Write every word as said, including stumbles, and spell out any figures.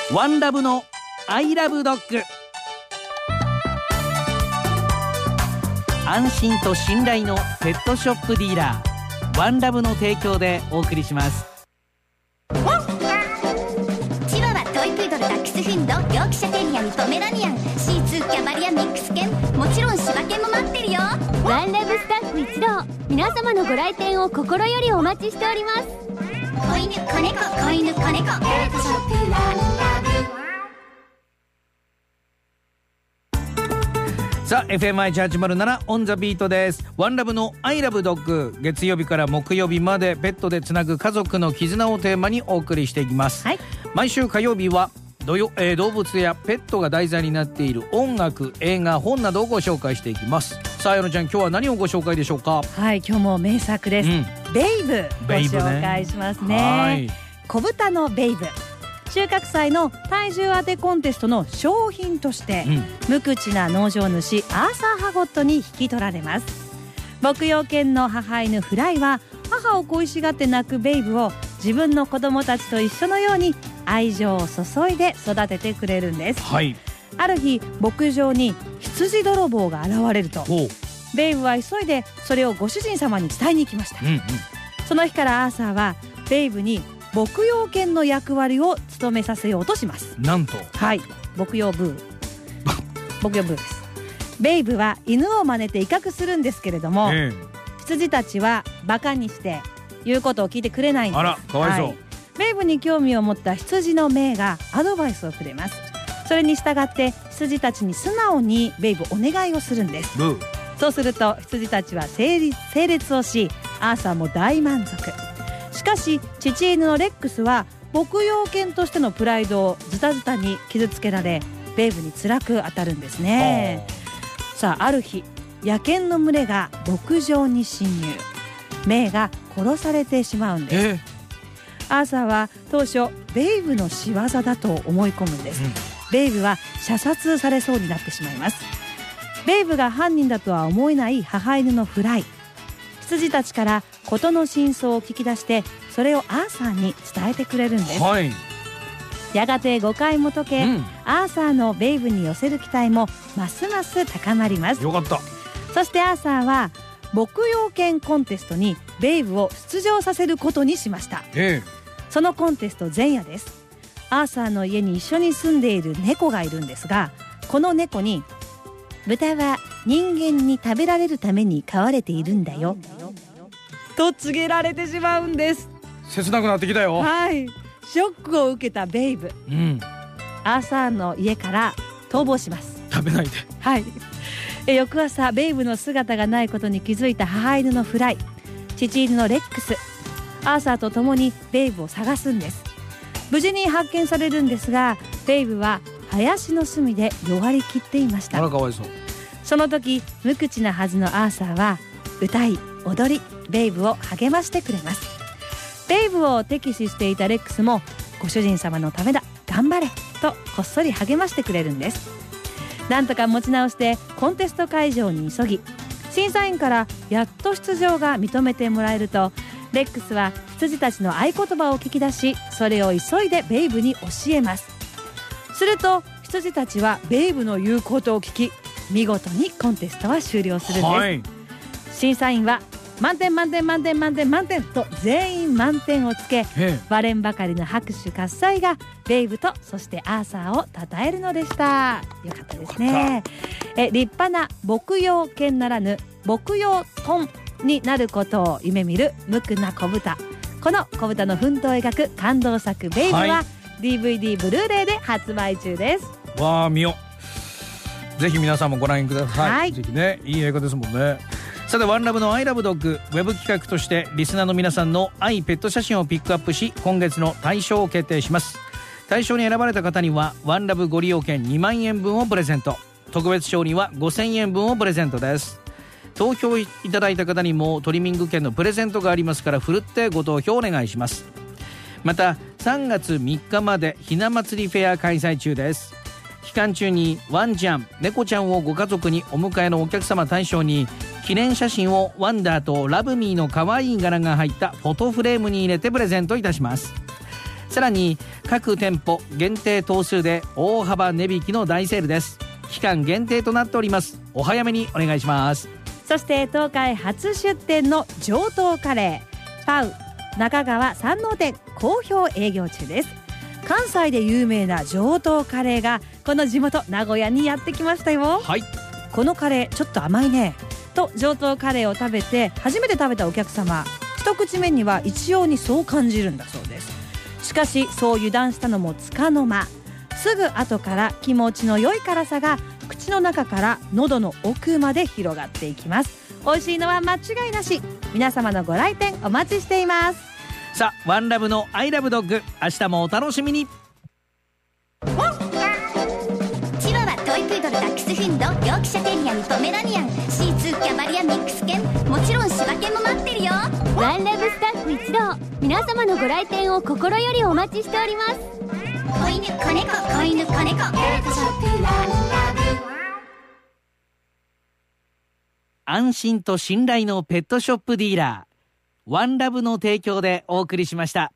ワンラブのアイラブドッグ。安心と信頼のペットショップディーラー、ワンラブの提供でお送りします。 チワワ、トイプードル、ダックスフンド、ヨークシャテリアにポメラニアン、シーツー、キャバリアミックス犬、もちろん柴犬も待ってるよ。 ワンラブスタッフ一同、皆様のご来店を心よりお待ちしております。 子犬、子猫、子犬、子猫、ペットショップワンラブ。 さあ エフエムアイいちはちまるなな オンザビートです。ワンラブのアイラブドッグ、月曜日から木曜日までペットでつなぐ家族の絆をテーマにお送りしていきます、はい、毎週火曜日はどよ、えー、動物やペットが題材になっている音楽、映画、本などをご紹介していきます。さあ、やのちゃん、今日は何をご紹介でしょうか？ はい、今日も名作です、うん、ベイブご紹介しますね。はい、小豚のベイブ、収穫祭の体重当てコンテストの商品として、うん、無口な農場主アーサー・ハゴットに引き取られます。牧羊犬の母犬フライは母を恋しがって泣くベイブを自分の子供たちと一緒のように愛情を注いで育ててくれるんです、はい、ある日牧場に羊泥棒が現れると、ベイブは急いでそれをご主人様に伝えに行きました、うんうん、その日からアーサーはベイブに牧羊犬の役割を務めさせようとします。なんと、はい、牧羊ブー牧羊ブーです。ベイブは犬を真似て威嚇するんですけれども、えー、羊たちはバカにして言うことを聞いてくれないんです。あら、かわいそう、はい、ベイブに興味を持った羊のメイがアドバイスをくれます。それに従って羊たちに素直にベイブお願いをするんです。ブー。そうすると羊たちは整列、整列をし、アーサーも大満足。しかし父犬のレックスは牧羊犬としてのプライドをズタズタに傷つけられ、ベイブに辛く当たるんですね。さあ、ある日野犬の群れが牧場に侵入、メイが殺されてしまうんです、えー、アーサーは当初ベイブの仕業だと思い込むんです、うん、ベイブは射殺されそうになってしまいます。ベイブが犯人だとは思えない母犬のフライ、羊たちから事の真相を聞き出してそれをアーサーに伝えてくれるんです、はい、やがて誤解も解け、うん、アーサーのベイブに寄せる期待もますます高まります。よかった。そしてアーサーは牧羊犬コンテストにベイブを出場させることにしました、ええ、そのコンテスト前夜です。アーサーの家に一緒に住んでいる猫がいるんですが、この猫に豚は人間に食べられるために飼われているんだよと告げられてしまうんです。 切なくなってきたよ。 はい、ショックを受けたベイブ、うん、アーサーの家から逃亡します。 食べないで。 はい。え翌朝ベイブの姿がないことに気づいた母犬のフライ、父犬のレックス、アーサーと共にベイブを探すんです。無事に発見されるんですが、ベイブは林の隅で弱りきっていました。あら、かわいそう。その時無口なはずのアーサーは歌い踊りベイブを励ましてくれます。ベイブを敵視していたレックスもご主人様のためだ頑張れとこっそり励ましてくれるんです。なんとか持ち直してコンテスト会場に急ぎ、審査員からやっと出場が認めてもらえると、レックスは羊たちの合言葉を聞き出し、それを急いでベイブに教えます。すると羊たちはベイブの言うことを聞き、見事にコンテストは終了するんです、はい、審査員は満点満点満点満点満点と全員満点をつけ、割れんばかりの拍手喝采がベイブとそしてアーサーを称えるのでした。よかったですね。え立派な牧羊犬ならぬ牧羊豚になることを夢見る無垢な子豚、この子豚の奮闘を描く感動作ベイブは、はい、ディーブイディー ブルーレイで発売中です。 わあ、見よ、ぜひ皆さんもご覧ください、はい、ぜひね、いい映画ですもんね。さて、ワンラブのアイラブドッグウェブ企画としてリスナーの皆さんの愛ペット写真をピックアップし、今月の大賞を決定します。大賞に選ばれた方にはワンラブご利用券にまんえんぶんをプレゼント、特別賞にはごせんえんぶんをプレゼントです。投票いただいた方にもトリミング券のプレゼントがありますから、ふるってご投票お願いします。またさんがつみっかまでひな祭りフェア開催中です。期間中にワンちゃん、猫ちゃんをご家族にお迎えのお客様対象に記念写真をワンダーとラブミーの可愛い柄が入ったフォトフレームに入れてプレゼントいたします。 さらに各店舗限定頭数で大幅値引きの大セールです。期間限定となっております。お早めにお願いします。 そして東海初出店の上等カレーパウ中川山王店好評営業中です。関西で有名な上等カレーがこの地元名古屋にやってきましたよ。 はい、 このカレーちょっと甘いねと上等カレーを食べて初めて食べたお客様、一口目には一様にそう感じるんだそうです。しかしそう油断したのもつかの間、すぐ後から気持ちの良い辛さが口の中から喉の奥まで広がっていきます。美味しいのは間違いなし。皆様のご来店お待ちしています。 さあワンラブのアイラブドッグ、明日もお楽しみに。 チワワ、トイプードル、ダックスフンド、ヨークシャテリアにポメラニアン、シーツー、キャバリア、ミックス犬、もちろん柴犬も待ってるよ。 ワンラブスタッフ一同、皆様のご来店を心よりお待ちしております。 子犬、子猫、子犬、子猫、ペットショップワンラブ。 安心と信頼のペットショップディーラーワンラブの提供でお送りしました。